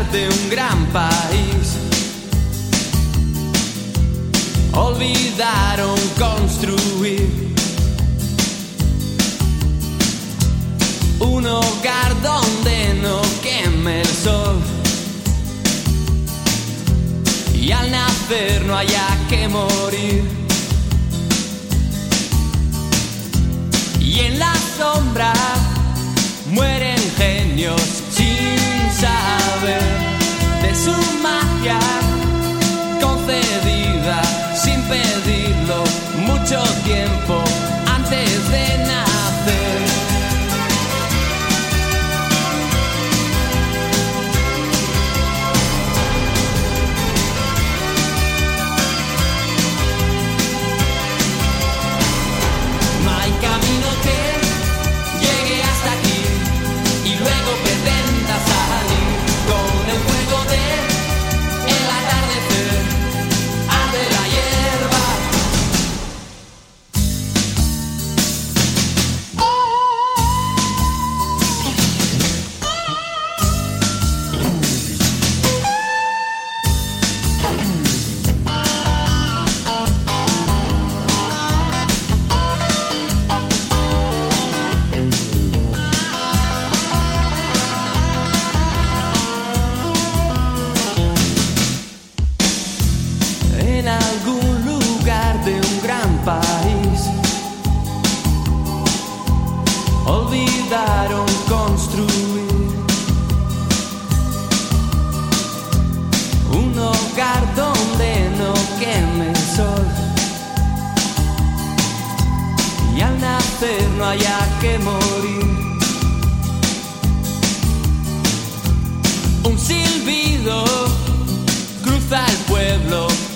de un gran país olvidaron construir un hogar donde no queme el sol y al nacer no haya que morir. Y en la sombra mueren genios sin saber de su magia concedida sin pedirlo mucho tiempo antes de nacer. No hay camino que llegue hasta aquí y luego pretenda salir con el fuego de el atardecer, arde la hierba. En algún lugar de un gran país olvidaron construir un hogar donde no queme el sol y al nacer no haya que morir. Un silbido cruza el pueblo